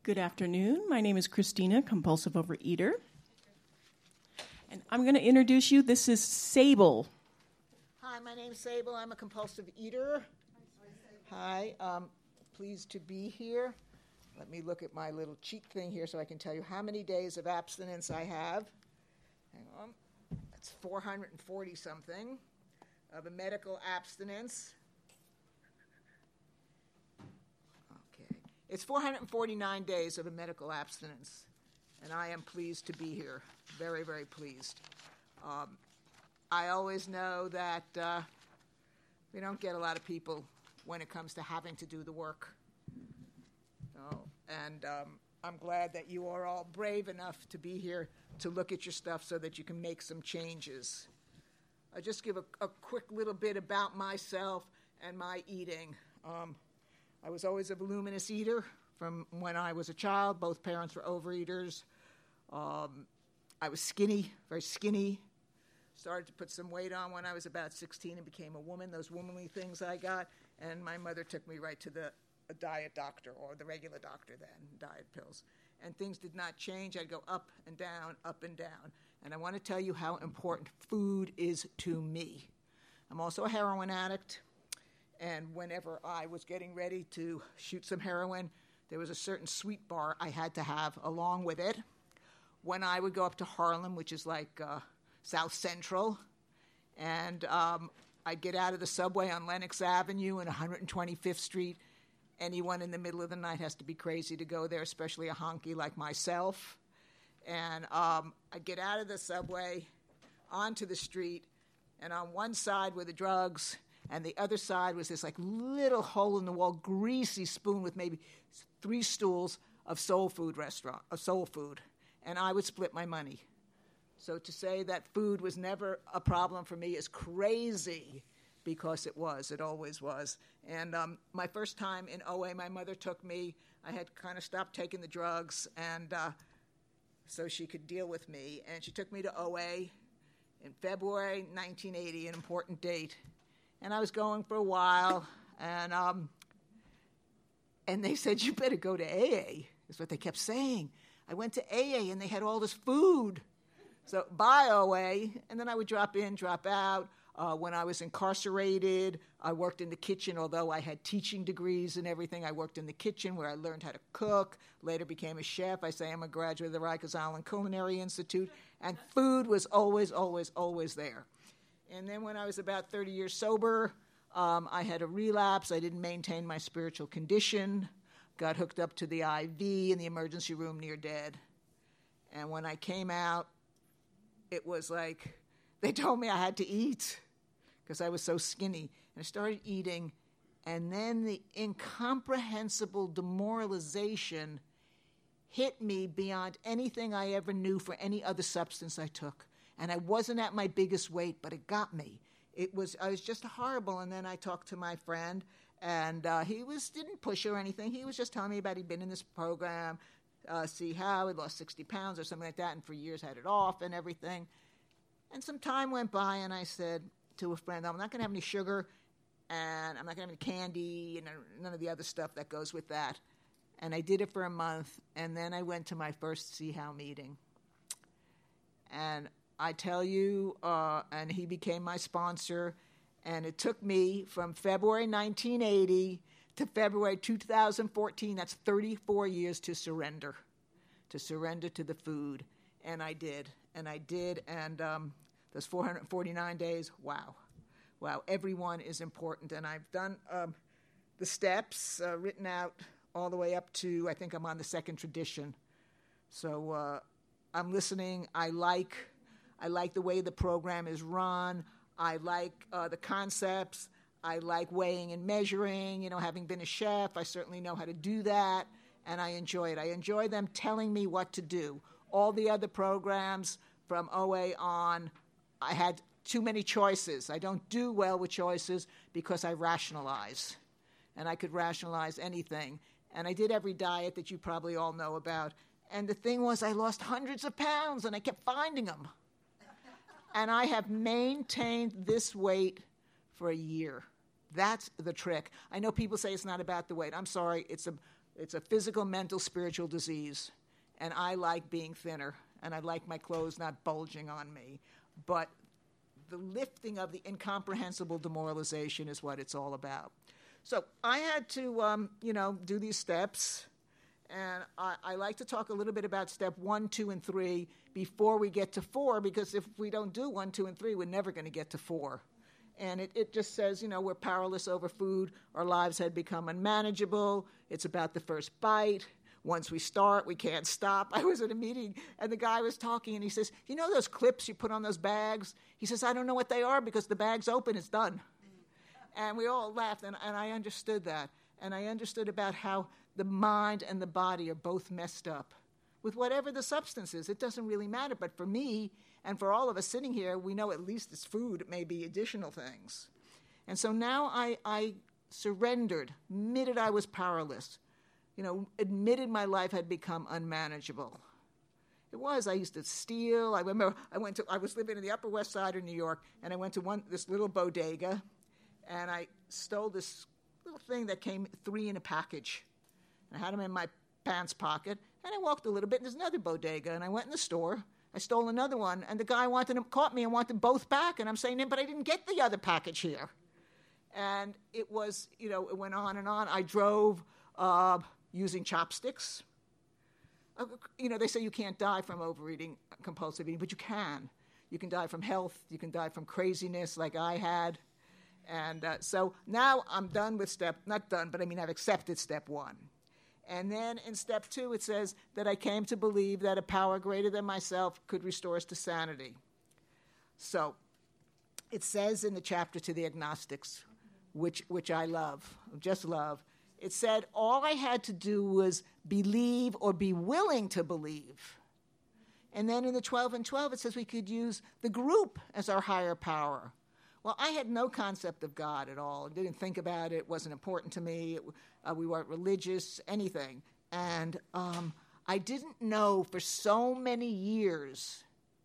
Good afternoon. My name is Christina, compulsive overeater. And I'm going to introduce you. This is Sable. Hi, my name's Sable. I'm a compulsive eater. Hi, pleased to be here. Let me look at my little cheat thing here so I can tell you how many days of abstinence I have. Hang on. That's 440-something of a medical abstinence. Okay. It's 449 days of a medical abstinence, and I am pleased to be here. Very, very pleased. I always know that we don't get a lot of people when it comes to having to do the work. And I'm glad that you are all brave enough to be here to look at your stuff so that you can make some changes. I'll just give a quick little bit about myself and my eating. I was always a voluminous eater from when I was a child. Both parents were overeaters. I was skinny, very skinny. Started to put some weight on when I was about 16 and became a woman, those womanly things I got. And my mother took me right to the diet doctor, or the regular doctor then, diet pills. And things did not change. I'd go up and down, up and down. And I want to tell you how important food is to me. I'm also a heroin addict. And whenever I was getting ready to shoot some heroin, there was a certain sweet bar I had to have along with it. When I would go up to Harlem, which is like South Central, and I'd get out of the subway on Lenox Avenue and 125th Street. Anyone in the middle of the night has to be crazy to go there, especially a honky like myself. And I'd get out of the subway onto the street, and on one side were the drugs, and the other side was this like little hole-in-the-wall greasy spoon with maybe 3 stools of soul food restaurant, of soul food. And I would split my money. So to say that food was never a problem for me is crazy, because it was. It always was. And my first time in OA, my mother took me. I had kind of stopped taking the drugs, and so she could deal with me. And she took me to OA in February 1980, an important date. And I was going for a while, and they said, "You better go to AA," is what they kept saying. I went to AA, and they had all this food. So by OA, and then I would drop in, drop out. When I was incarcerated, I worked in the kitchen. Although I had teaching degrees and everything, I worked in the kitchen where I learned how to cook, later became a chef. I say I'm a graduate of the Rikers Island Culinary Institute, and food was always, always, always there. And then when I was about 30 years sober, I had a relapse. I didn't maintain my spiritual condition, got hooked up to the IV in the emergency room near dead. And when I came out, it was like they told me I had to eat because I was so skinny. And I started eating, and then the incomprehensible demoralization hit me beyond anything I ever knew for any other substance I took. And I wasn't at my biggest weight, but it got me. I was just horrible. And then I talked to my friend, and he didn't push or anything. He was just telling me about he'd been in this program, see how he'd lost 60 pounds or something like that, and for years had it off and everything. And some time went by, and I said to a friend, I'm not going to have any sugar, and I'm not going to have any candy, and none of the other stuff that goes with that. And I did it for a month, and then I went to my first See How meeting. And I tell you, and he became my sponsor, and it took me from February 1980 to February 2014, that's 34 years to surrender to the food. And I did, and those 449 days, wow, everyone is important. And I've done the steps written out all the way up to, I think I'm on the second tradition. So I'm listening. I like the way the program is run. I like the concepts. I like weighing and measuring. Having been a chef, I certainly know how to do that, and I enjoy it. I enjoy them telling me what to do. All the other programs from OA on, I had too many choices. I don't do well with choices because I rationalize, and I could rationalize anything. And I did every diet that you probably all know about. And the thing was, I lost hundreds of pounds, and I kept finding them. And I have maintained this weight for a year. That's the trick. I know people say it's not about the weight. I'm sorry, it's It's a physical, mental, spiritual disease. And I like being thinner, and I like my clothes not bulging on me. But the lifting of the incomprehensible demoralization is what it's all about. So I had to, do these steps. And I like to talk a little bit about step 1, 2, and 3 before we get to 4, because if we don't do 1, 2, and 3, we're never going to get to 4. And it just says, we're powerless over food. Our lives had become unmanageable. It's about the first bite. Once we start, we can't stop. I was at a meeting, and the guy was talking, and he says, you know those clips you put on those bags? He says, I don't know what they are because the bag's open, it's done. And we all laughed, and I understood that. And I understood about how the mind and the body are both messed up with whatever the substance is. It doesn't really matter. But for me and for all of us sitting here, we know at least it's food. It may be additional things. And so now I surrendered, admitted I was powerless, admitted my life had become unmanageable. It was. I used to steal. I remember I was living in the Upper West Side of New York, and I went to this little bodega, and I stole this little thing that came 3 in a package. I had them in my pants pocket, and I walked a little bit, and there's another bodega, and I went in the store. I stole another one, and the guy caught me and wanted both back, and I'm saying, but I didn't get the other package here. And it was, it went on and on. I drove using chopsticks. They say you can't die from overeating, compulsive eating, but you can. You can die from health. You can die from craziness like I had. And so now I'm done with I've accepted step 1. And then in step 2, it says that I came to believe that a power greater than myself could restore us to sanity. So it says in the chapter to the agnostics, which I love, just love, it said all I had to do was believe or be willing to believe. And then in the 12 and 12, it says we could use the group as our higher power. Well, I had no concept of God at all. Didn't think about it. It wasn't important to me. We weren't religious, anything. And I didn't know for so many years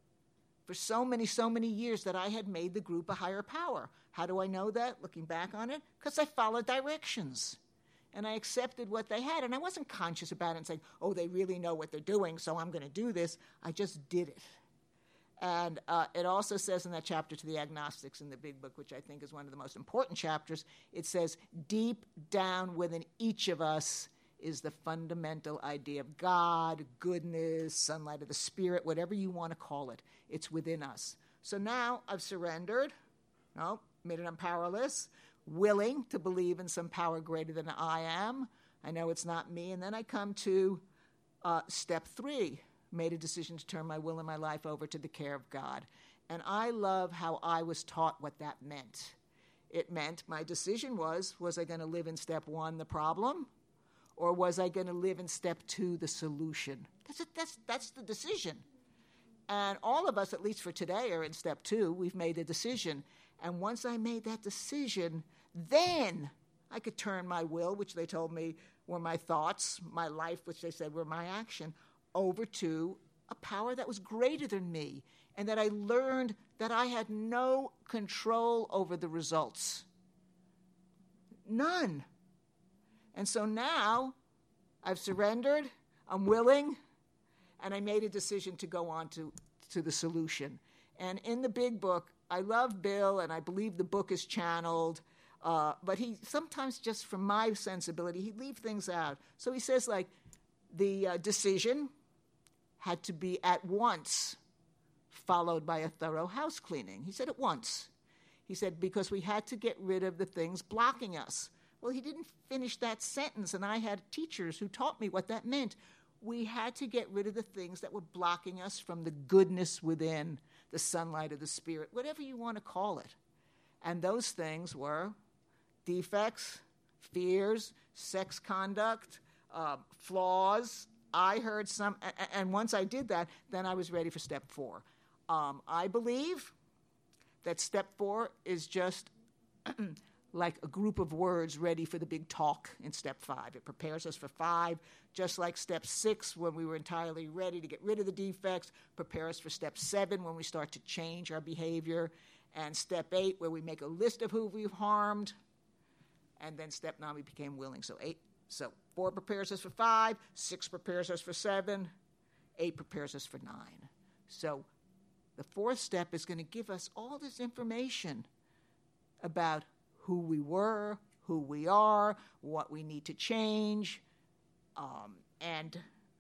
that I had made the group a higher power. How do I know that, looking back on it? Because I followed directions. And I accepted what they had. And I wasn't conscious about it and saying, oh, they really know what they're doing, so I'm going to do this. I just did it. And it also says in that chapter to the agnostics in the big book, which I think is one of the most important chapters, it says, deep down within each of us is the fundamental idea of God, goodness, sunlight of the spirit, whatever you want to call it. It's within us. So now I've surrendered, admitted I'm powerless, willing to believe in some power greater than I am. I know it's not me. And then I come to step 3. Made a decision to turn my will and my life over to the care of God. And I love how I was taught what that meant. It meant my decision was I going to live in step 1, the problem, or was I going to live in step 2, the solution? That's the decision. And all of us, at least for today, are in step 2. We've made a decision. And once I made that decision, then I could turn my will, which they told me were my thoughts, my life, which they said were my action, over to a power that was greater than me, and that I learned that I had no control over the results. None. And so now I've surrendered, I'm willing, and I made a decision to go on to the solution. And in the big book, I love Bill, and I believe the book is channeled, but he sometimes, just from my sensibility, he'd leave things out. So he says, the decision had to be at once followed by a thorough house cleaning. He said at once. He said, because we had to get rid of the things blocking us. Well, he didn't finish that sentence, and I had teachers who taught me what that meant. We had to get rid of the things that were blocking us from the goodness within, the sunlight of the spirit, whatever you want to call it. And those things were defects, fears, sex conduct, flaws. I heard some, and once I did that, then I was ready for step 4. I believe that step 4 is just like a group of words ready for the big talk in step 5. It prepares us for 5, just like step 6, when we were entirely ready to get rid of the defects, prepare us for step 7, when we start to change our behavior, and step 8, where we make a list of who we've harmed, and then step 9, we became willing. So So 4 prepares us for 5, 6 prepares us for 7, 8 prepares us for 9. So the 4th step is going to give us all this information about who we were, who we are, what we need to change, and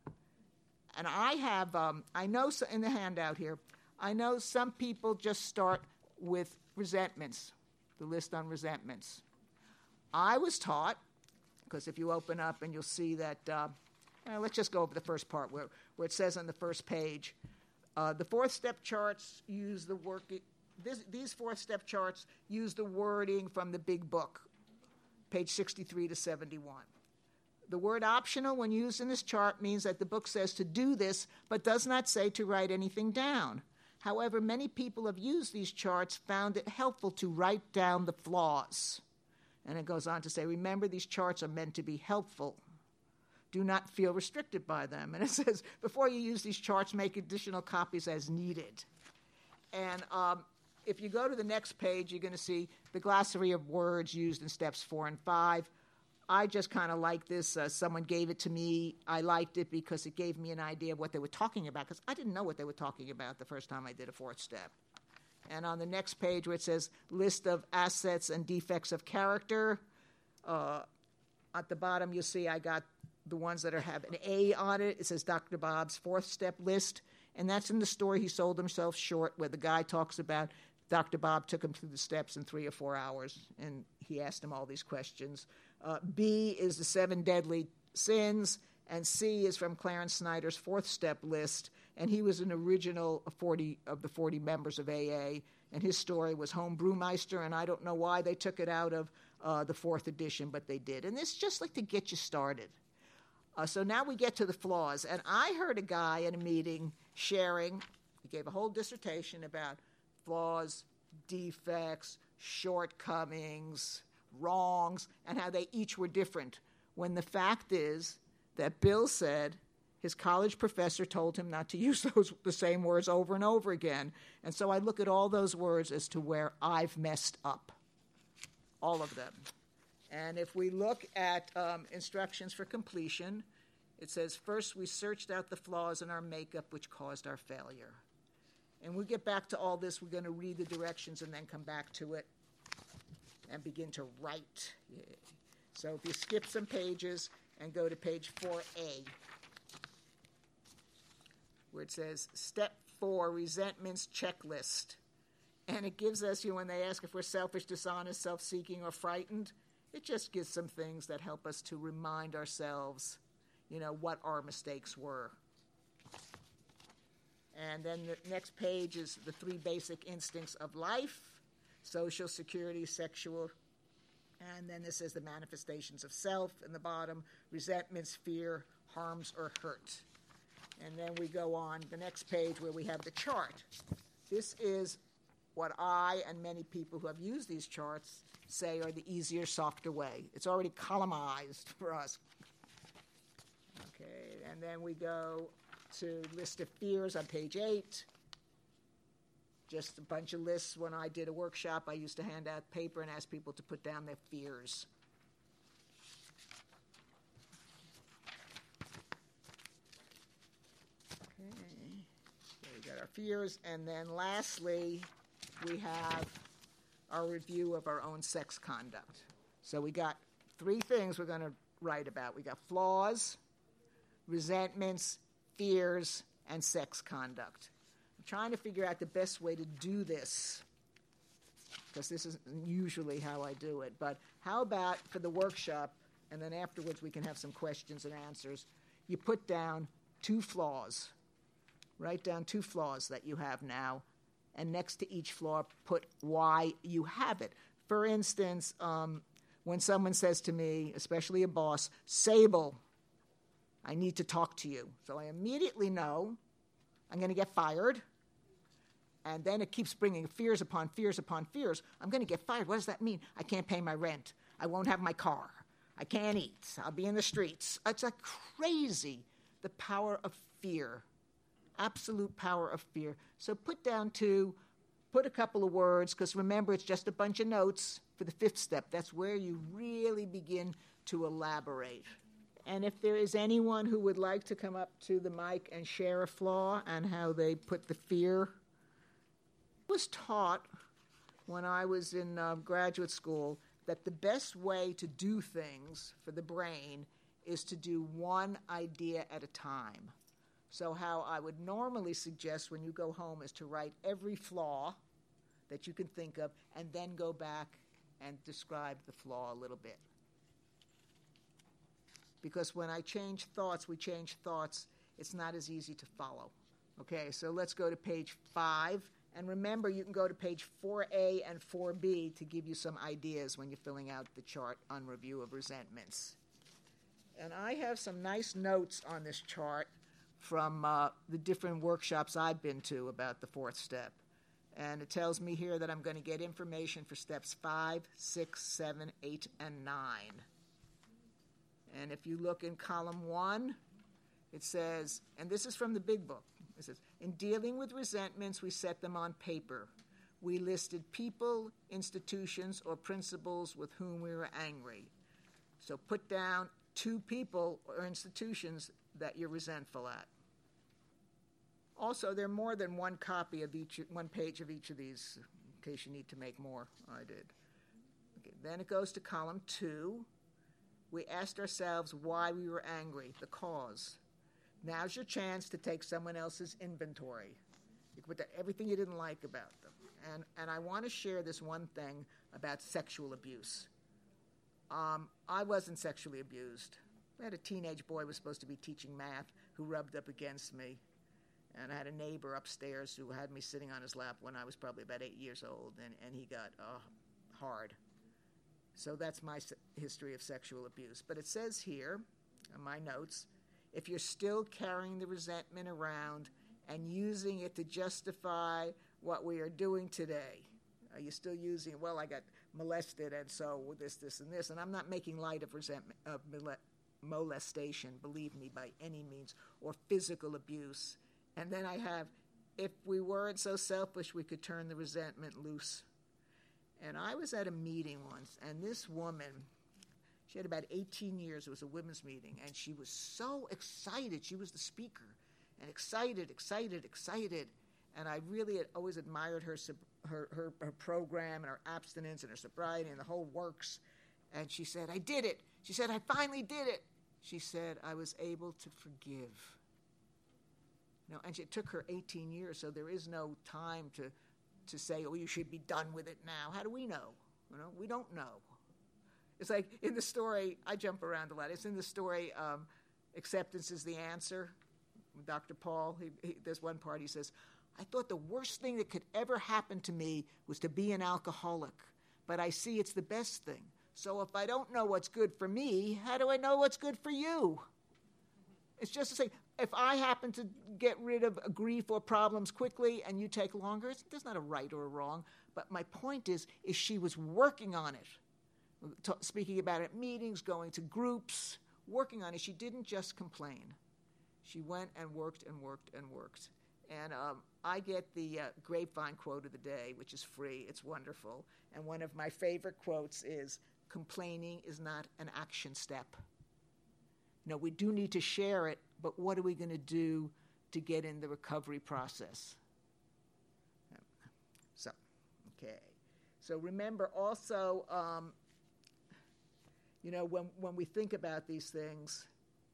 I have, I know in the handout here, I know some people just start with resentments, the list on resentments. I was taught, because if you open up and you'll see that, let's just go over the first part where it says on the first page, the 4th step charts use the these 4th step charts use the wording from the big book, page 63 to 71. The word optional when used in this chart means that the book says to do this, but does not say to write anything down. However, many people have used these charts, found it helpful to write down the flaws. And it goes on to say, remember, these charts are meant to be helpful. Do not feel restricted by them. And it says, before you use these charts, make additional copies as needed. And if you go to the next page, you're going to see the glossary of words used in steps 4 and 5. I just kind of like this. Someone gave it to me. I liked it because it gave me an idea of what they were talking about, because I didn't know what they were talking about the first time I did a 4th step. And on the next page where it says list of assets and defects of character, at the bottom you'll see I got the ones that have an A on it. It says Dr. Bob's 4th step list, and that's in the story He Sold Himself Short, where the guy talks about Dr. Bob took him through the steps in 3 or 4 hours, and he asked him all these questions. B is the 7 deadly sins, and C is from Clarence Snyder's 4th step list, and he was an original of the 40 members of AA, and his story was Home Brewmeister, and I don't know why they took it out of the 4th edition, but they did. And it's just like to get you started. So now we get to the flaws, and I heard a guy in a meeting sharing, he gave a whole dissertation about flaws, defects, shortcomings, wrongs, and how they each were different, when the fact is that Bill said his college professor told him not to use the same words over and over again. And so I look at all those words as to where I've messed up, all of them. And if we look at instructions for completion, it says, first we searched out the flaws in our makeup which caused our failure. And we'll get back to all this. We're going to read the directions and then come back to it and begin to write. Yay. So if you skip some pages and go to page 4A, where it says Step 4, Resentments Checklist. And it gives us, when they ask if we're selfish, dishonest, self-seeking, or frightened, it just gives some things that help us to remind ourselves, what our mistakes were. And then the next page is the 3 basic instincts of life: social, security, sexual. And then this is the manifestations of self in the bottom: resentments, fear, harms, or hurt. And then we go on the next page where we have the chart. This is what I and many people who have used these charts say are the easier, softer way. It's already columnized for us. Okay, and then we go to list of fears on page 8. Just a bunch of lists. When I did a workshop, I used to hand out paper and ask people to put down their fears. Okay, so we got our fears, and then lastly, we have our review of our own sex conduct. So we got 3 things we're going to write about. We got flaws, resentments, fears, and sex conduct. I'm trying to figure out the best way to do this, because this isn't usually how I do it. But how about for the workshop, and then afterwards we can have some questions and answers, you put down 2 flaws. Write down 2 flaws that you have now, and next to each flaw, put why you have it. For instance, when someone says to me, especially a boss, Sable, I need to talk to you. So I immediately know I'm going to get fired. And then it keeps bringing fears upon fears upon fears. I'm going to get fired. What does that mean? I can't pay my rent. I won't have my car. I can't eat. I'll be in the streets. It's like crazy, the power of fear, absolute power of fear. So put down 2, put a couple of words, because remember, it's just a bunch of notes for the 5th step. That's where you really begin to elaborate. And if there is anyone who would like to come up to the mic and share a flaw and how they put the fear. I was taught when I was in graduate school that the best way to do things for the brain is to do one idea at a time. So how I would normally suggest when you go home is to write every flaw that you can think of and then go back and describe the flaw a little bit. Because when I change thoughts, we change thoughts, it's not as easy to follow. Okay, so let's go to page 5. And remember, you can go to page 4A and 4B to give you some ideas when you're filling out the chart on review of resentments. And I have some nice notes on this chart from the different workshops I've been to about the 4th step. And it tells me here that I'm going to get information for steps 5, 6, 7, 8, and 9. And if you look in column 1, it says, and this is from the big book, it says, in dealing with resentments, we set them on paper. We listed people, institutions, or principles with whom we were angry. So put down 2 people or institutions that you're resentful at. Also, there are more than one copy of one page of each of these, in case you need to make more. I did. Okay, then it goes to column 2. We asked ourselves why we were angry, the cause. Now's your chance to take someone else's inventory. You can put everything you didn't like about them. And I want to share this one thing about sexual abuse. I wasn't sexually abused. I had a teenage boy who was supposed to be teaching math who rubbed up against me. And I had a neighbor upstairs who had me sitting on his lap when I was probably about 8 years old, and he got hard. So that's my history of sexual abuse. But it says here, in my notes, if you're still carrying the resentment around and using it to justify what we are doing today, are you still using it? Well, I got molested, and so this, and this. And I'm not making light of resentment, of molestation, believe me, by any means, or physical abuse. And then I have, if we weren't so selfish, we could turn the resentment loose. And I was at a meeting once, and this woman, she had about 18 years. It was a women's meeting, and she was so excited. She was the speaker, and excited. And I really had always admired her program and her abstinence and her sobriety and the whole works. And she said, I did it. She said, I finally did it. She said, I was able to forgive. And it took her 18 years, so there is no time to say, oh, you should be done with it now. How do we know? We don't know. It's like in the story, I jump around a lot. It's in the story, Acceptance is the Answer. Dr. Paul, there's one part he says, I thought the worst thing that could ever happen to me was to be an alcoholic, but I see it's the best thing. So if I don't know what's good for me, how do I know what's good for you? It's just to say, if I happen to get rid of grief or problems quickly and you take longer, there's not a right or a wrong. But my point is she was working on it, speaking about it at meetings, going to groups, working on it. She didn't just complain. She went and worked and worked and worked. And I get the Grapevine quote of the day, which is free. It's wonderful. And one of my favorite quotes is, complaining is not an action step. We do need to share it, but what are we going to do to get in the recovery process? So remember also, when we think about these things,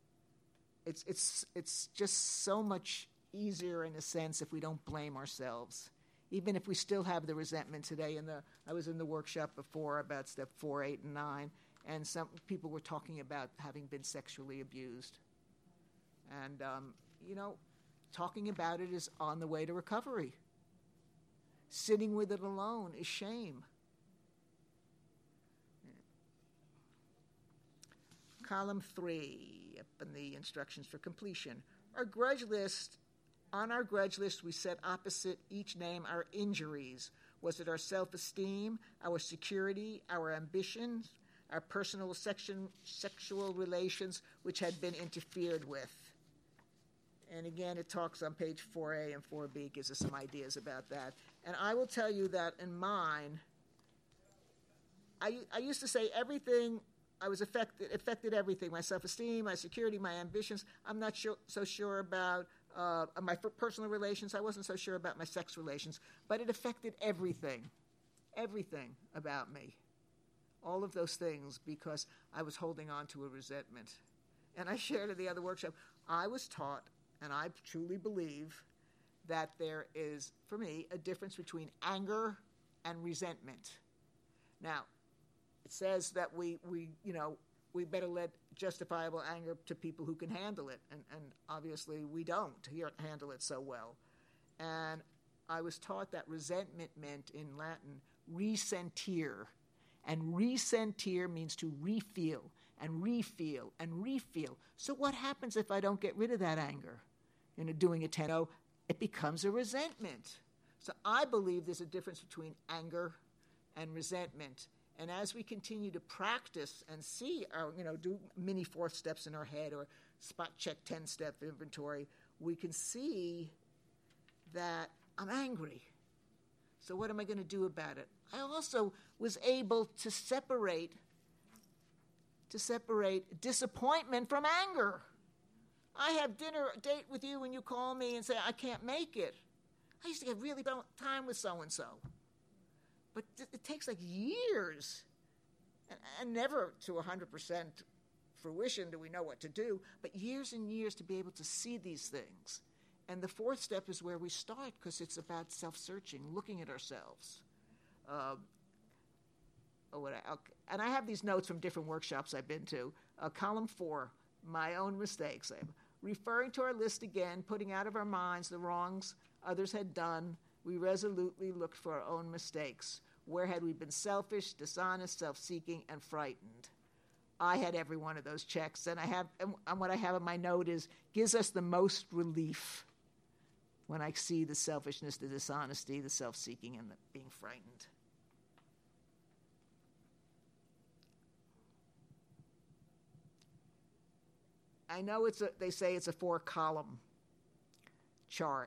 it's just so much easier in a sense if we don't blame ourselves, even if we still have the resentment today. I was in the workshop before about step 4, 8, and 9. And some people were talking about having been sexually abused. And, talking about it is on the way to recovery. Sitting with it alone is shame. Column 3, up in the instructions for completion. On our grudge list, we set opposite each name our injuries. Was it our self-esteem, our security, our ambitions, our personal sexual relations which had been interfered with? And again, it talks on page 4A and 4B, gives us some ideas about that. And I will tell you that in mine, I used to say everything affected everything, my self-esteem, my security, my ambitions. I'm not so sure about my personal relations. I wasn't so sure about my sex relations, but it affected everything about me. All of those things because I was holding on to a resentment. And I shared at the other workshop, I was taught, and I truly believe, that there is, for me, a difference between anger and resentment. Now, it says that we better let justifiable anger to people who can handle it, and obviously we don't handle it so well. And I was taught that resentment meant, in Latin, resentire. And resentire means to refeel and refeel and refeel. So what happens if I don't get rid of that anger? Doing a 10-0, it becomes a resentment. So I believe there's a difference between anger and resentment. And as we continue to practice and see, do mini fourth steps in our head or spot check 10-step inventory, we can see that I'm angry. So what am I going to do about it? I also was able to separate disappointment from anger. I have date with you and you call me and say, I can't make it. I used to get really bad time with so-and-so. But it takes like years, and never to 100% fruition do we know what to do, but years and years to be able to see these things. And the fourth step is where we start, because it's about self-searching, looking at ourselves. And I have these notes from different workshops I've been to. Column 4, my own mistakes. Referring to our list again, putting out of our minds the wrongs others had done, we resolutely looked for our own mistakes. Where had we been selfish, dishonest, self-seeking, and frightened? I had every one of those checks, and what I have in my note is, gives us the most relief when I see the selfishness, the dishonesty, the self-seeking, and the being frightened. I know they say it's a 4-column chart,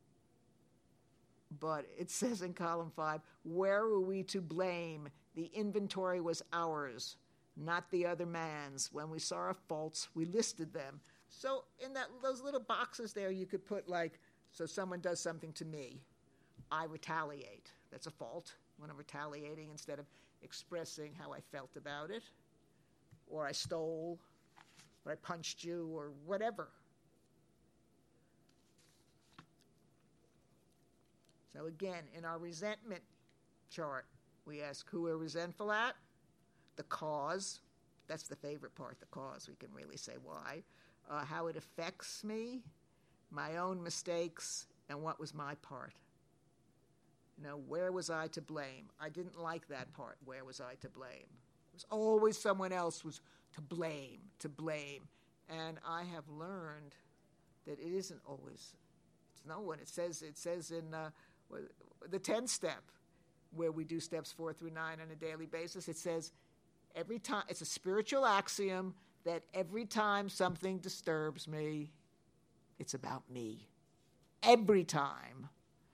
but it says in column 5, where were we to blame? The inventory was ours, not the other man's. When we saw our faults, we listed them. So in those little boxes there, you could put so someone does something to me, I retaliate. That's a fault when I'm retaliating instead of expressing how I felt about it, or I stole, or I punched you, or whatever. So again, in our resentment chart, we ask who we're resentful at, the cause, that's the favorite part, the cause, we can really say why, how it affects me, my own mistakes, and what was my part. Where was I to blame? I didn't like that part, where was I to blame? It was always someone else was to blame. And I have learned that it isn't always, it's no one. It says in the 10th step, where we do steps 4 through 9 on a daily basis, it says every time, it's a spiritual axiom that every time something disturbs me, it's about me. Every time.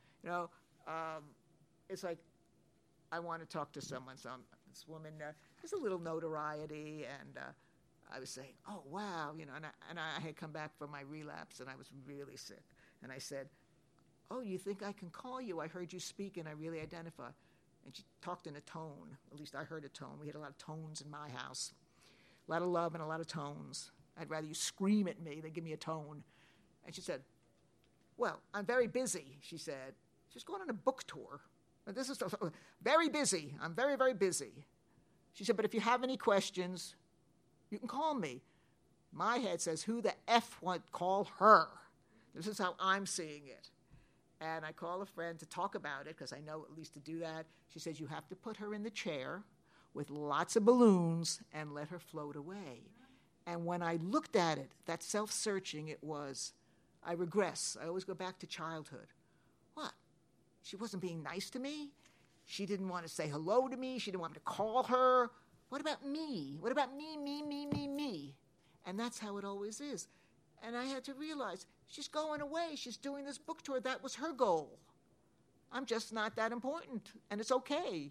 It's like I want to talk to someone. So this woman has a little notoriety, and I was saying, oh, wow, and I had come back from my relapse, and I was really sick. And I said, oh, you think I can call you? I heard you speak, and I really identify. And she talked in a tone. At least I heard a tone. We had a lot of tones in my house. A lot of love and a lot of tones. I'd rather you scream at me than give me a tone. And she said, well, I'm very busy, she said. She's going on a book tour. And this is very busy. I'm very, very busy. She said, but if you have any questions, you can call me. My head says, who the F would call her? This is how I'm seeing it. And I call a friend to talk about it, because I know at least to do that. She says, you have to put her in the chair with lots of balloons and let her float away. And when I looked at it, that self-searching it was, I regress. I always go back to childhood. What? She wasn't being nice to me? She didn't want to say hello to me? She didn't want me to call her? What about me? What about me? And that's how it always is. And I had to realize, she's going away. She's doing this book tour. That was her goal. I'm just not that important, and it's okay.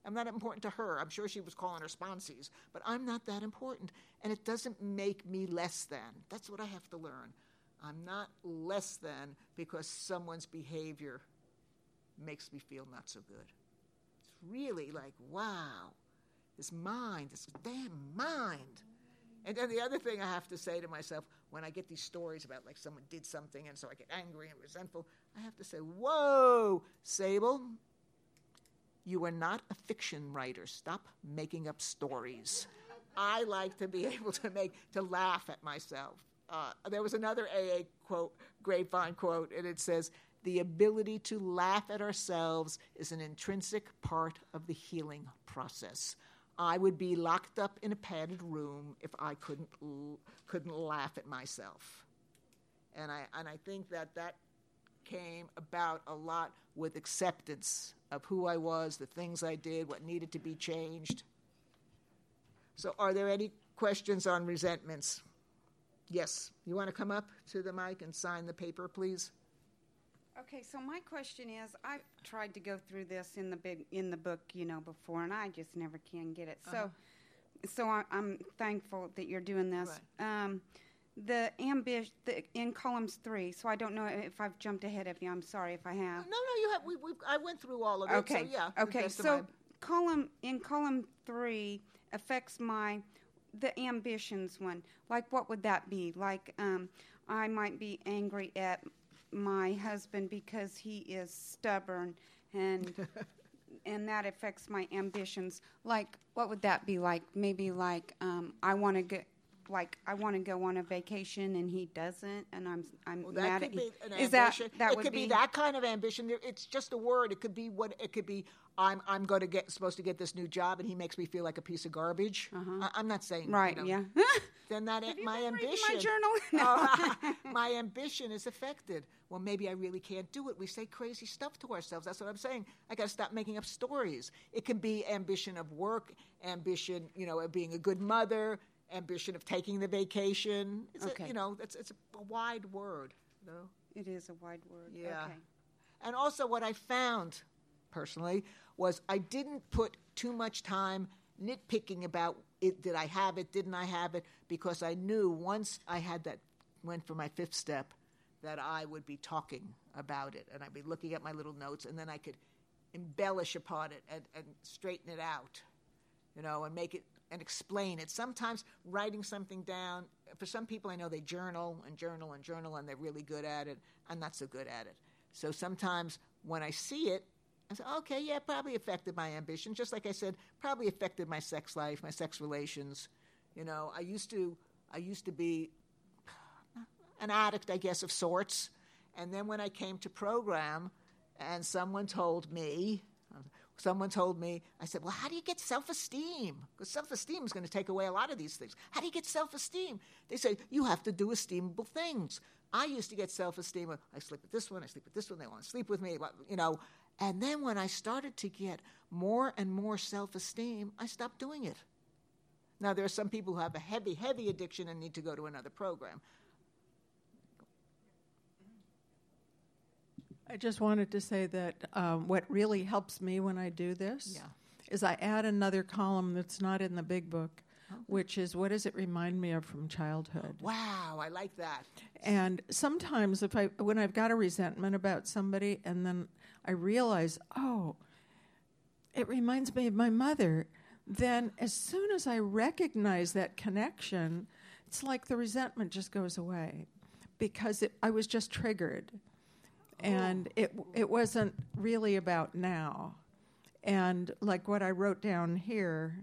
I'm not important to her. I'm sure she was calling her sponsees, but I'm not that important. And it doesn't make me less than. That's what I have to learn. I'm not less than because someone's behavior makes me feel not so good. It's really like, wow, this mind, this damn mind. And then the other thing I have to say to myself, when I get these stories about like someone did something and so I get angry and resentful, I have to say, whoa, Sable, you are not a fiction writer. Stop making up stories. I like to be able to laugh at myself. There was another AA quote, grapevine quote, and it says, the ability to laugh at ourselves is an intrinsic part of the healing process. I would be locked up in a padded room if I couldn't laugh at myself. And I think that came about a lot with acceptance of who I was, the things I did, what needed to be changed. So are there any questions on resentments? Yes. You want to come up to the mic and sign the paper, please? Okay, so my question is, I've tried to go through this in the book, before, and I just never can get it. So I'm thankful that you're doing this. Right. The ambition in columns 3. So I don't know if I've jumped ahead of you. I'm sorry if I have. No, you have. I went through all of it. Okay. So yeah. Okay. So column 3 affects the ambitions one. Like, what would that be? Like, I might be angry at my husband because he is stubborn, and that affects my ambitions. Like, what would that be like? Maybe like I want to go on a vacation and he doesn't, and I'm mad at him. Is that it could be that kind of ambition? It's just a word. It could be I'm supposed to get this new job, and he makes me feel like a piece of garbage. I'm not saying right. Yeah. Then that Have you my been ambition. reading my journal? No. My ambition is affected. Well, maybe I really can't do it. We say crazy stuff to ourselves. That's what I'm saying. I got to stop making up stories. It can be ambition of work, ambition, of being a good mother, ambition of taking the vacation. It's it's a wide word. It is a wide word. Yeah. Okay. And also what I found, personally, was I didn't put too much time nitpicking about it. Did I have it? Didn't I have it? Because I knew once I had went for my 5th step, that I would be talking about it. And I'd be looking at my little notes, and then I could embellish upon it and straighten it out, and make it and explain it. Sometimes writing something down, for some people I know they journal, and they're really good at it. I'm not so good at it. So sometimes when I see it, I say, okay, yeah, probably affected my ambition. Just like I said, probably affected my sex life, my sex relations. I used to be an addict, I guess, of sorts. And then when I came to program, and someone told me, I said, well, how do you get self-esteem? Because self-esteem is going to take away a lot of these things. How do you get self-esteem? They say, you have to do esteemable things. I used to get self-esteem. I sleep with this one, they want to sleep with me, And then when I started to get more and more self-esteem, I stopped doing it. Now, there are some people who have a heavy, heavy addiction and need to go to another program. I just wanted to say that what really helps me when I do this is I add another column that's not in the big book, which is, what does it remind me of from childhood? Wow, I like that. And sometimes when I've got a resentment about somebody and then I realize, oh, it reminds me of my mother, then as soon as I recognize that connection, it's like the resentment just goes away because I was just triggered. And it wasn't really about now. And like what I wrote down here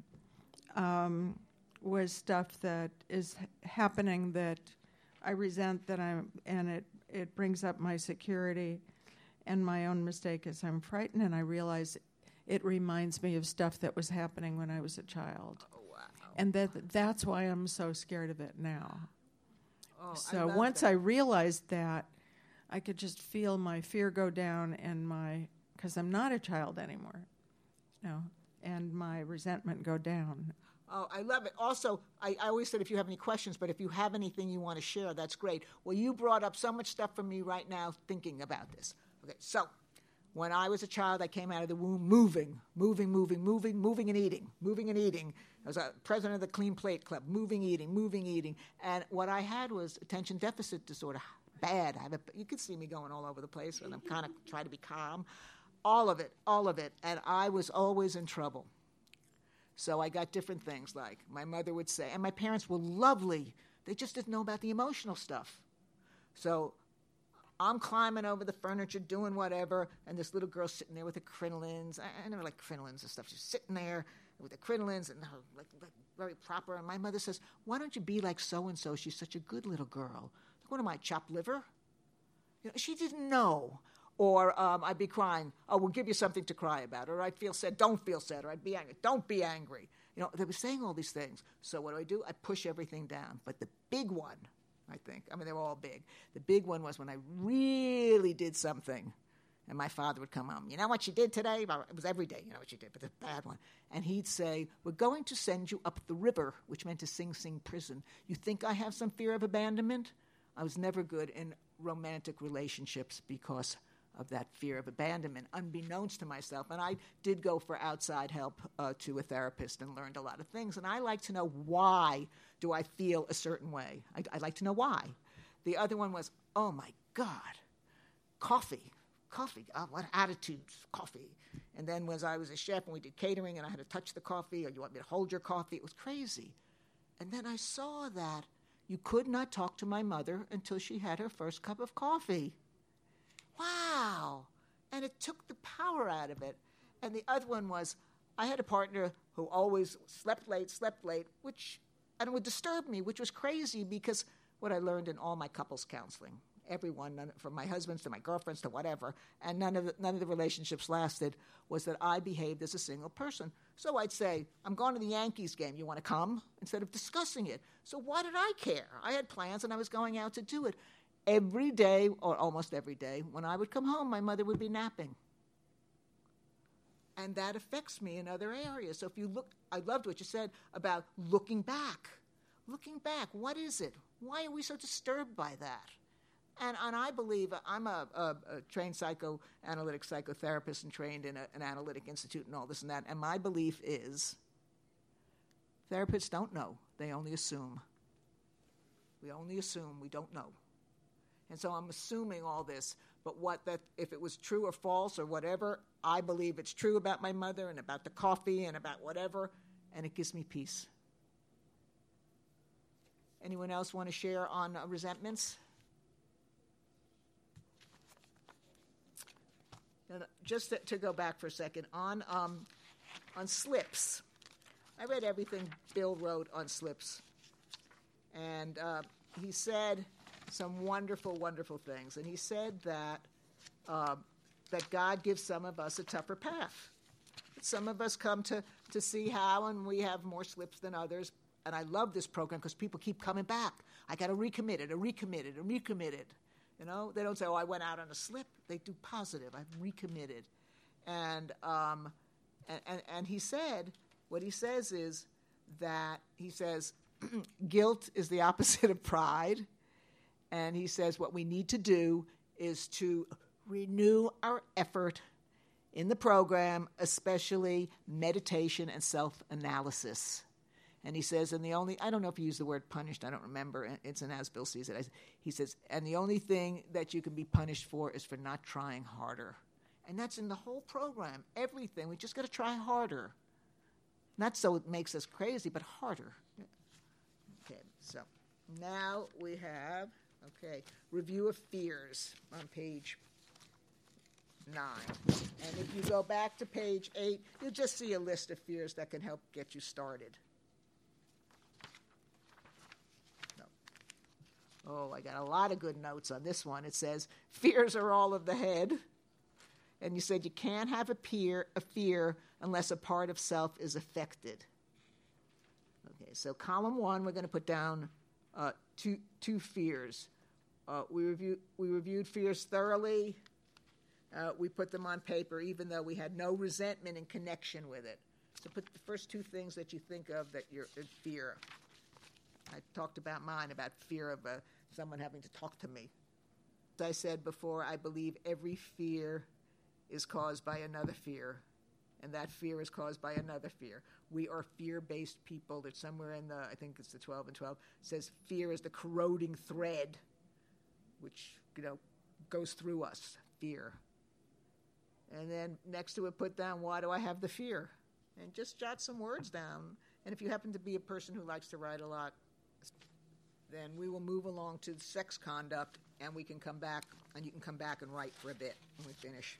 was stuff that is happening that I resent, and it brings up my security and my own mistake as I'm frightened, and I realize it reminds me of stuff that was happening when I was a child. Oh, wow. And that's why I'm so scared of it now. Oh, so once I realized that, I could just feel my fear go down because I'm not a child anymore, and my resentment go down. Oh, I love it. Also, I always said if you have any questions, but if you have anything you want to share, that's great. Well, you brought up so much stuff for me right now thinking about this. Okay, so When I was a child, I came out of the womb moving and eating. I was a president of the Clean Plate Club, moving, eating. And what I had was attention deficit disorder, bad. You can see me going all over the place, and I'm kind of trying to be calm. All of it. And I was always in trouble. So I got different things, like my mother would say, and my parents were lovely. They just didn't know about the emotional stuff. So I'm climbing over the furniture, doing whatever, and this little girl sitting there with her crinolines. I never like crinolines and stuff. She's sitting there with the crinolines and her, like very proper. And my mother says, "Why don't you be like so-and-so? She's such a good little girl." Like, what am I, chopped liver? She didn't know. Or I'd be crying, "Oh, we'll give you something to cry about." Or I'd feel sad, "Don't feel sad." Or I'd be angry, "Don't be angry." They were saying all these things. So what do? I push everything down. But the big one, I think, they were all big. The big one was when I really did something, and my father would come home. "You know what you did today?" It was every day, "You know what you did," but the bad one. And he'd say, "We're going to send you up the river," which meant to Sing Sing prison. "You think I have some fear of abandonment?" I was never good in romantic relationships because of that fear of abandonment, unbeknownst to myself. And I did go for outside help to a therapist and learned a lot of things. And I like to know, why do I feel a certain way? I like to know why. The other one was, oh my God, coffee, what attitudes, coffee. And then when I was a chef and we did catering and I had to touch the coffee, or "You want me to hold your coffee?" It was crazy. And then I saw that you could not talk to my mother until she had her first cup of coffee. Wow. And it took the power out of it. And the other one was, I had a partner who always slept late, and it would disturb me, which was crazy, because what I learned in all my couples counseling, everyone, from my husbands to my girlfriends to whatever, and none of the relationships lasted, was that I behaved as a single person. So I'd say, "I'm going to the Yankees game. You want to come?" Instead of discussing it. So why did I care? I had plans and I was going out to do it. Every day, or almost every day, when I would come home, my mother would be napping. And that affects me in other areas. So if you look, I loved what you said about looking back. Looking back, what is it? Why are we so disturbed by that? And I believe, I'm a trained psychoanalytic psychotherapist and trained in an analytic institute and all this and that, and my belief is therapists don't know. They only assume. We only assume, we don't know. And so I'm assuming all this, but if it was true or false or whatever, I believe it's true about my mother and about the coffee and about whatever, and it gives me peace. Anyone else want to share on resentments? Just to go back for a second, on slips. I read everything Bill wrote on slips, and he said some wonderful, wonderful things. And he said that God gives some of us a tougher path. Some of us come to see how, and we have more slips than others. And I love this program because people keep coming back. I got to recommit it. They don't say, "Oh, I went out on a slip." They do positive. I've recommitted. And he said, what he says is that, he says, guilt is the opposite of pride. And he says what we need to do is to renew our effort in the program, especially meditation and self-analysis. And he says, I don't know if he used the word punished, I don't remember, it's an As Bill Sees It. He says, and the only thing that you can be punished for is for not trying harder. And that's in the whole program, everything. We just got to try harder. Not so it makes us crazy, but harder. Okay, so now we have, review of fears on page 9. And if you go back to page 8, you'll just see a list of fears that can help get you started. Oh, I got a lot of good notes on this one. It says, fears are all of the head. And you said you can't have a fear unless a part of self is affected. Okay, so column 1, we're going to put down two fears. We reviewed fears thoroughly. We put them on paper, even though we had no resentment in connection with it. So put the first 2 things that you think of that you're in fear. I talked about mine, about fear of someone having to talk to me. As I said before, I believe every fear is caused by another fear, and that fear is caused by another fear. We are fear-based people. There's somewhere in I think it's the 12 and 12, says fear is the corroding thread which, goes through us, fear. And then next to it, put down, why do I have the fear? And just jot some words down. And if you happen to be a person who likes to write a lot, then we will move along to sex conduct, and we can come back, and you can come back and write for a bit when we finish.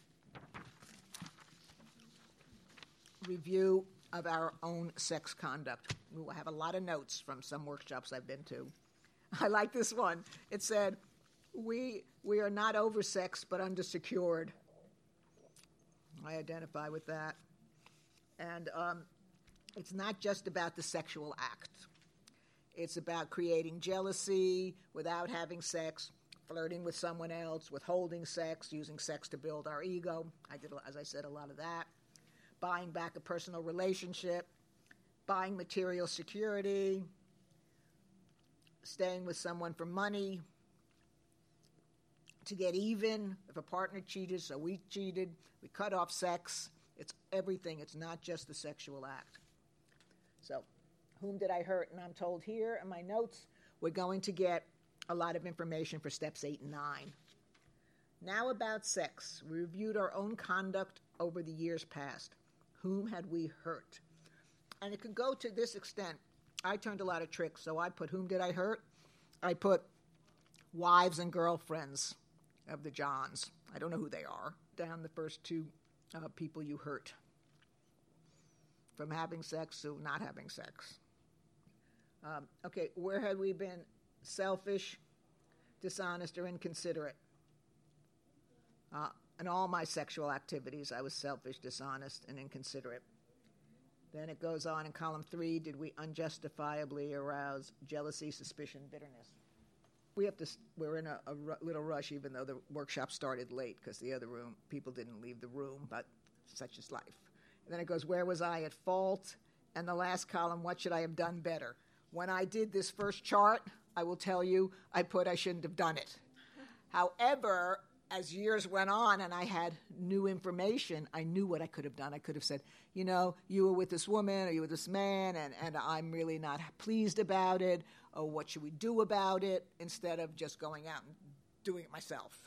Review of our own sex conduct. We will have a lot of notes from some workshops I've been to. I like this one. It said, we are not oversexed but undersecured. I identify with that. And it's not just about the sexual act. It's about creating jealousy without having sex, flirting with someone else, withholding sex, using sex to build our ego. I did, as I said, a lot of that. Buying back a personal relationship, buying material security, staying with someone for money, to get even. If a partner cheated, so we cheated, we cut off sex. It's everything. It's not just the sexual act. So, whom did I hurt? And I'm told here in my notes, we're going to get a lot of information for steps 8 and 9. Now about sex. We reviewed our own conduct over the years past. Whom had we hurt? And it could go to this extent. I turned a lot of tricks, so I put, whom did I hurt? I put wives and girlfriends of the Johns. I don't know who they are. Down the first two people you hurt. From having sex to not having sex. Okay, where had we been selfish, dishonest, or inconsiderate? In all my sexual activities, I was selfish, dishonest, and inconsiderate. Then it goes on in column 3, did we unjustifiably arouse jealousy, suspicion, bitterness? We're in a little rush, even though the workshop started late because the other people didn't leave the room, but such is life. And then it goes, where was I at fault? And the last column, what should I have done better? When I did this first chart, I will tell you, I put I shouldn't have done it. However, as years went on and I had new information, I knew what I could have done. I could have said, you were with this woman or you were with this man, and I'm really not pleased about it, or what should we do about it, instead of just going out and doing it myself.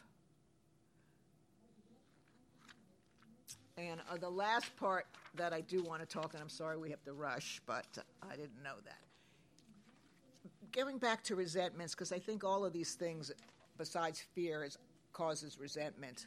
And the last part that I do want to talk, and I'm sorry we have to rush, but I didn't know that. Going back to resentments, because I think all of these things, besides fear, causes resentment.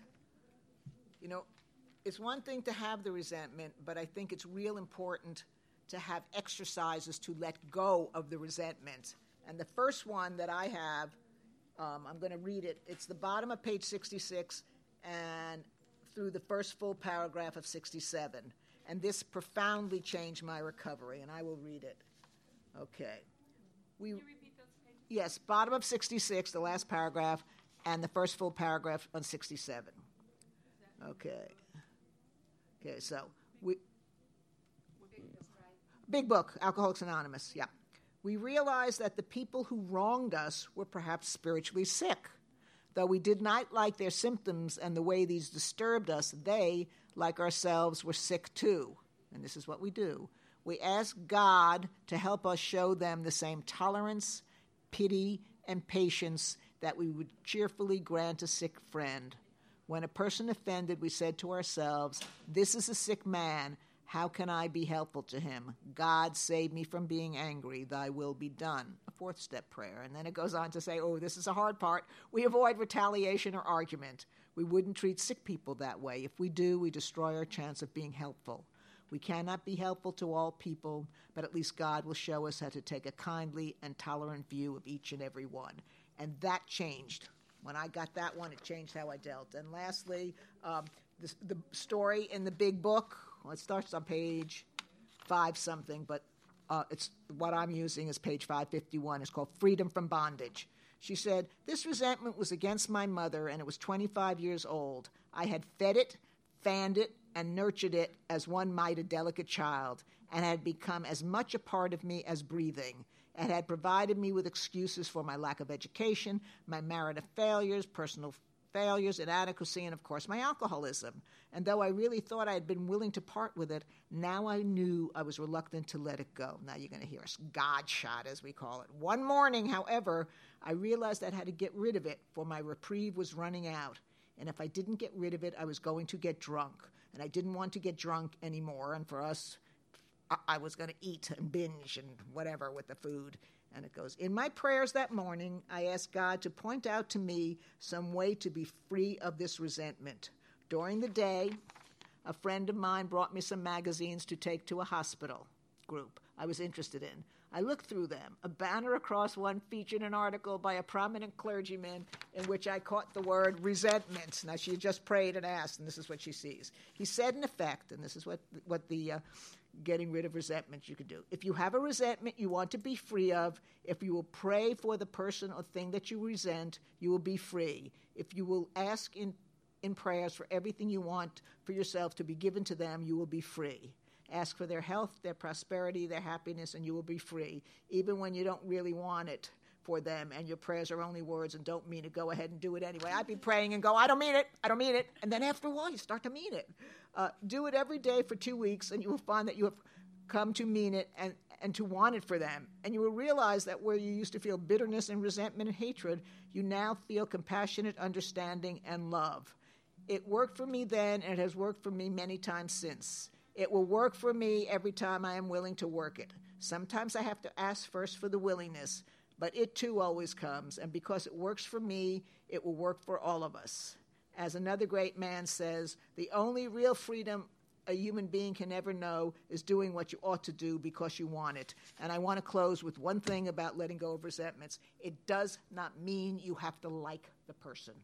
It's one thing to have the resentment, but I think it's real important to have exercises to let go of the resentment. And the first one that I have, I'm going to read it. It's the bottom of page 66 and through the first full paragraph of 67. And this profoundly changed my recovery, and I will read it. Okay. Can you repeat those pages? Yes, bottom of 66, the last paragraph, and the first full paragraph on 67. Okay. Okay, so Big Book, Alcoholics Anonymous, yeah. We realized that the people who wronged us were perhaps spiritually sick. Though we did not like their symptoms and the way these disturbed us, they, like ourselves, were sick too. And this is what we do. We ask God to help us show them the same tolerance, pity, and patience that we would cheerfully grant a sick friend. When a person offended, we said to ourselves, this is a sick man. How can I be helpful to him? God, save me from being angry. Thy will be done. A 4th step prayer. And then it goes on to say, this is a hard part. We avoid retaliation or argument. We wouldn't treat sick people that way. If we do, we destroy our chance of being helpful. We cannot be helpful to all people, but at least God will show us how to take a kindly and tolerant view of each and every one. And that changed. When I got that one, it changed how I dealt. And lastly, the story in the Big Book, it starts on page 5-something, but it's what I'm using is page 551. It's called Freedom from Bondage. She said, this resentment was against my mother, and it was 25 years old. I had fed it, fanned it, and nurtured it as one might a delicate child, and had become as much a part of me as breathing. It had provided me with excuses for my lack of education, my marital failures, personal failures, inadequacy, and, of course, my alcoholism. And though I really thought I had been willing to part with it, now I knew I was reluctant to let it go. Now you're going to hear us God shot, as we call it. One morning, however, I realized I had to get rid of it, for my reprieve was running out. And if I didn't get rid of it, I was going to get drunk. And I didn't want to get drunk anymore. And for us, I was going to eat and binge and whatever with the food. And it goes, in my prayers that morning, I asked God to point out to me some way to be free of this resentment. During the day, a friend of mine brought me some magazines to take to a hospital group I was interested in. I looked through them. A banner across one featured an article by a prominent clergyman in which I caught the word resentment. Now, she had just prayed and asked, and this is what she sees. He said, in effect, and this is what the getting rid of resentment you can do. If you have a resentment you want to be free of, if you will pray for the person or thing that you resent, you will be free. If you will ask in prayers for everything you want for yourself to be given to them, you will be free. Ask for their health, their prosperity, their happiness, and you will be free, even when you don't really want it for them and your prayers are only words and don't mean it. Go ahead and do it anyway. I'd be praying and go, I don't mean it, and then after a while you start to mean it. Do it every day for 2 weeks, and you will find that you have come to mean it and to want it for them. And you will realize that where you used to feel bitterness and resentment and hatred, you now feel compassionate understanding and love. It worked for me then, and it has worked for me many times since. It will work for me every time I am willing to work it. Sometimes I have to ask first for the willingness, but it too always comes, and because it works for me, it will work for all of us. As another great man says, the only real freedom a human being can ever know is doing what you ought to do because you want it. And I want to close with one thing about letting go of resentments. It does not mean you have to like the person.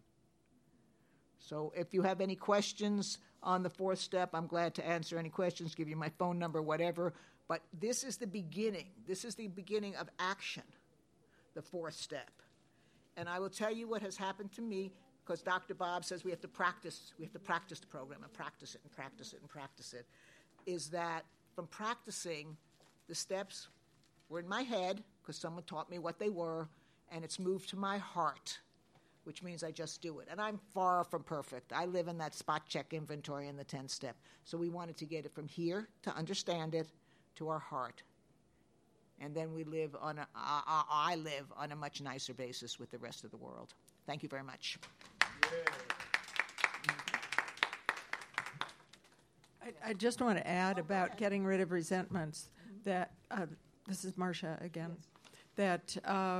So if you have any questions on the fourth step, I'm glad to answer any questions, give you my phone number, whatever. But this is the beginning. This is the beginning of action, the fourth step. And I will tell you what has happened to me, because Dr. Bob says we have to practice the program and practice it and practice it and practice it, is that from practicing, the steps were in my head, because someone taught me what they were, and it's moved to my heart, which means I just do it. And I'm far from perfect. I live in that spot check inventory in the 10th step. So we wanted to get it from here to understand it to our heart. And then we live I live on a much nicer basis with the rest of the world. Thank you very much. I just want to add about getting rid of resentments that, this is Marcia again, that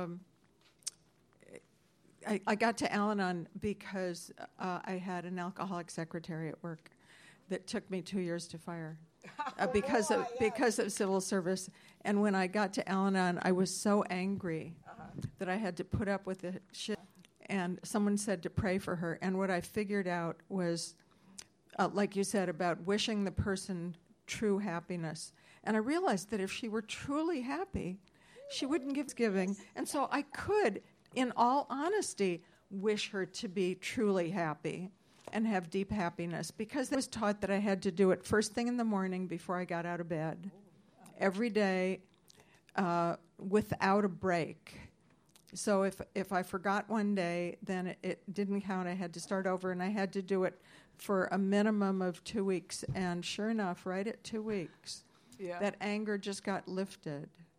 I got to Al-Anon because I had an alcoholic secretary at work that took me 2 years to fire because of civil service. And when I got to Al-Anon, I was so angry that I had to put up with the shit. And someone said to pray for her. And what I figured out was, like you said, about wishing the person true happiness. And I realized that if she were truly happy, she wouldn't give giving. And so I could, in all honesty, wish her to be truly happy and have deep happiness, because I was taught that I had to do it first thing in the morning before I got out of bed, every day, without a break. So if I forgot one day, then it didn't count. I had to start over, and I had to do it for a minimum of 2 weeks. And sure enough, right at 2 weeks, that anger just got lifted.